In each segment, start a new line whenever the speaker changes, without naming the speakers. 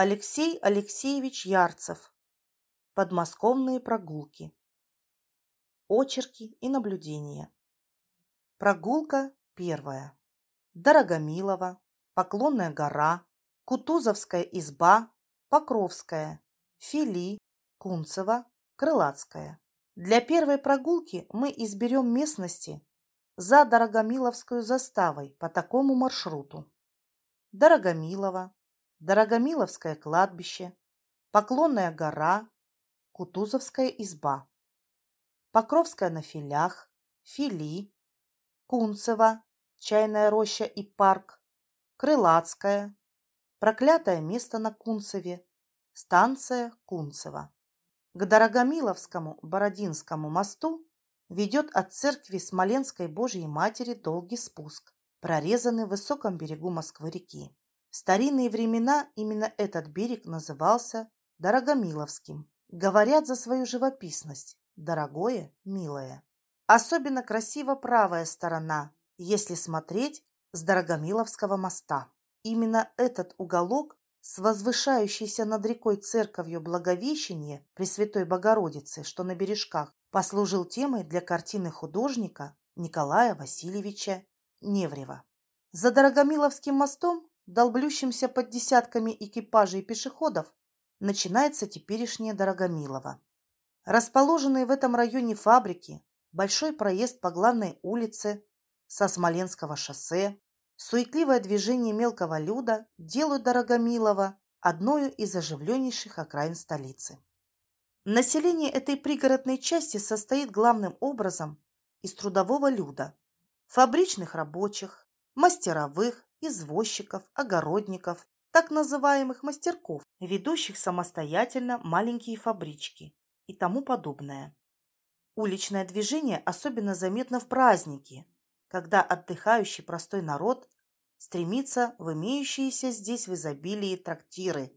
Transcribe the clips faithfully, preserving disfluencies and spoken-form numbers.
Алексей Алексеевич Ярцев. Подмосковные прогулки. Очерки и наблюдения. Прогулка первая. Дорогомилово, Поклонная гора, Кутузовская изба, Покровская, Фили, Кунцево, Крылатская. Для первой прогулки мы изберем местности за Дорогомиловскую заставой по такому маршруту: Дорогомилово, Дорогомиловское кладбище, Поклонная гора, Кутузовская изба, Покровская на Филях, Фили, Кунцево, Чайная роща и парк, Крылатская, Проклятое место на Кунцеве, станция Кунцево. К Дорогомиловскому Бородинскому мосту ведет от церкви Смоленской Божьей Матери долгий спуск, прорезанный в высоком берегу Москвы-реки. В старинные времена именно этот берег назывался Дорогомиловским. Говорят за свою живописность: дорогое, милое. Особенно красива правая сторона, если смотреть с Дорогомиловского моста. Именно этот уголок с возвышающейся над рекой церковью Благовещения Пресвятой Богородицы, что на бережках, послужил темой для картины художника Николая Васильевича Неврева. За Дорогомиловским мостом, долблющимся под десятками экипажей и пешеходов, начинается теперешнее Дорогомилово. Расположенные в этом районе фабрики, большой проезд по главной улице со Смоленского шоссе, суетливое движение мелкого люда делают Дорогомилово одною из оживленнейших окраин столицы. Население этой пригородной части состоит главным образом из трудового люда: фабричных рабочих, мастеровых, извозчиков, огородников, так называемых мастерков, ведущих самостоятельно маленькие фабрички и тому подобное. Уличное движение особенно заметно в праздники, когда отдыхающий простой народ стремится в имеющиеся здесь в изобилии трактиры.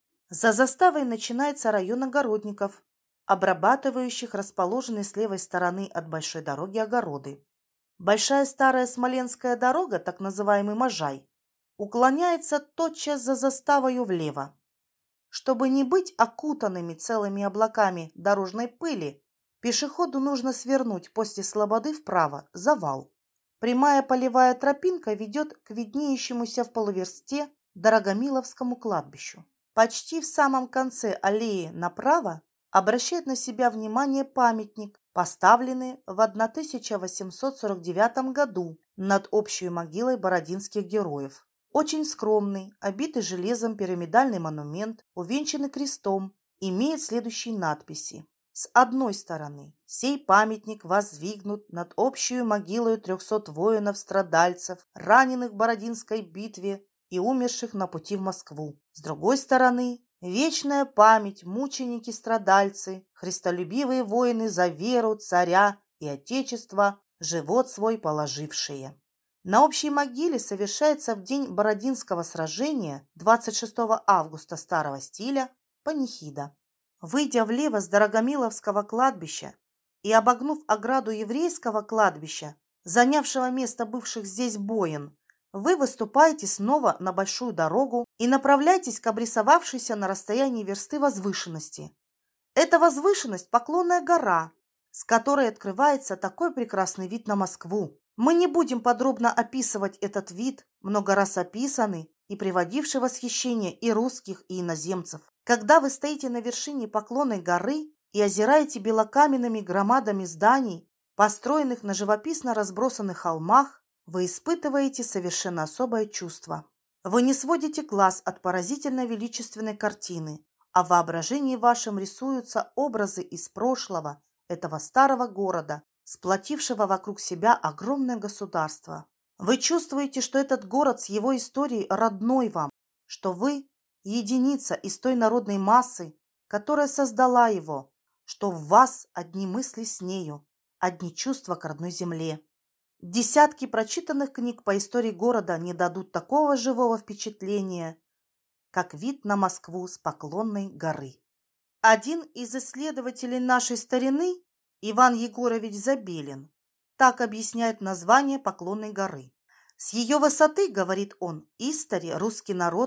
За заставой начинается район огородников, обрабатывающих расположенные с левой стороны от большой дороги огороды. Большая старая Смоленская дорога, так называемый Можай, уклоняется тотчас за заставою влево. Чтобы не быть окутанными целыми облаками дорожной пыли, пешеходу нужно свернуть после слободы вправо, за вал. Прямая полевая тропинка ведет к виднеющемуся в полуверсте Дорогомиловскому кладбищу. Почти в самом конце аллеи направо обращает на себя внимание памятник, поставленный в тысяча восемьсот сорок девятом году над общей могилой бородинских героев. Очень скромный, обитый железом пирамидальный монумент, увенчанный крестом, имеет следующие надписи. С одной стороны, сей памятник воздвигнут над общую могилою трехсот воинов-страдальцев, раненых в Бородинской битве и умерших на пути в Москву. С другой стороны, вечная память, мученики-страдальцы, христолюбивые воины за веру, царя и отечества, живот свой положившие. На общей могиле совершается в день Бородинского сражения, двадцать шестого августа старого стиля, панихида. Выйдя влево с Дорогомиловского кладбища и обогнув ограду еврейского кладбища, занявшего место бывших здесь боин, вы выступаете снова на большую дорогу и направляетесь к обрисовавшейся на расстоянии версты возвышенности. Эта возвышенность – Поклонная гора, с которой открывается такой прекрасный вид на Москву. Мы не будем подробно описывать этот вид, много раз описанный и приводивший в восхищение и русских, и иноземцев. Когда вы стоите на вершине Поклонной горы и озираете белокаменными громадами зданий, построенных на живописно разбросанных холмах, вы испытываете совершенно особое чувство. Вы не сводите глаз от поразительно величественной картины, а в воображении вашем рисуются образы из прошлого этого старого города, сплотившего вокруг себя огромное государство. Вы чувствуете, что этот город с его историей родной вам, что вы единица из той народной массы, которая создала его, что в вас одни мысли с нею, одни чувства к родной земле. Десятки прочитанных книг по истории города не дадут такого живого впечатления, как вид на Москву с Поклонной горы. Один из исследователей нашей старины, Иван Егорович Забелин, так объясняет название Поклонной горы. С ее высоты, говорит он, истори русский народ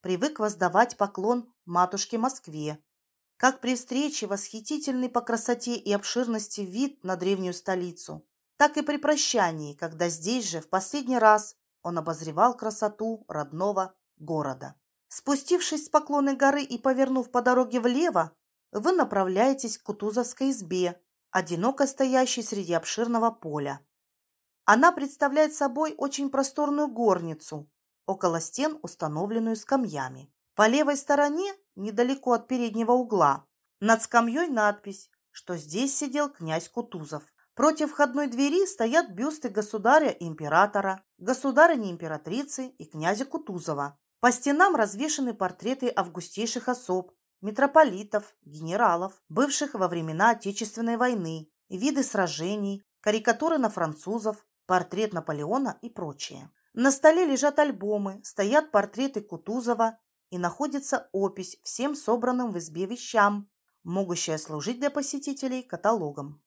привык воздавать поклон матушке Москве. Как при встрече восхитительный по красоте и обширности вид на древнюю столицу, так и при прощании, когда здесь же в последний раз он обозревал красоту родного города. Спустившись с Поклонной горы и повернув по дороге влево, вы направляетесь к Кутузовской избе, одиноко стоящей среди обширного поля. Она представляет собой очень просторную горницу, около стен, установленную скамьями. По левой стороне, недалеко от переднего угла, над скамьей надпись, что здесь сидел князь Кутузов. Против входной двери стоят бюсты государя и императора, государыни-императрицы и князя Кутузова. По стенам развешаны портреты августейших особ, митрополитов, генералов, бывших во времена Отечественной войны, виды сражений, карикатуры на французов, портрет Наполеона и прочее. На столе лежат альбомы, стоят портреты Кутузова и находится опись всем собранным в избе вещам, могущая служить для посетителей каталогом.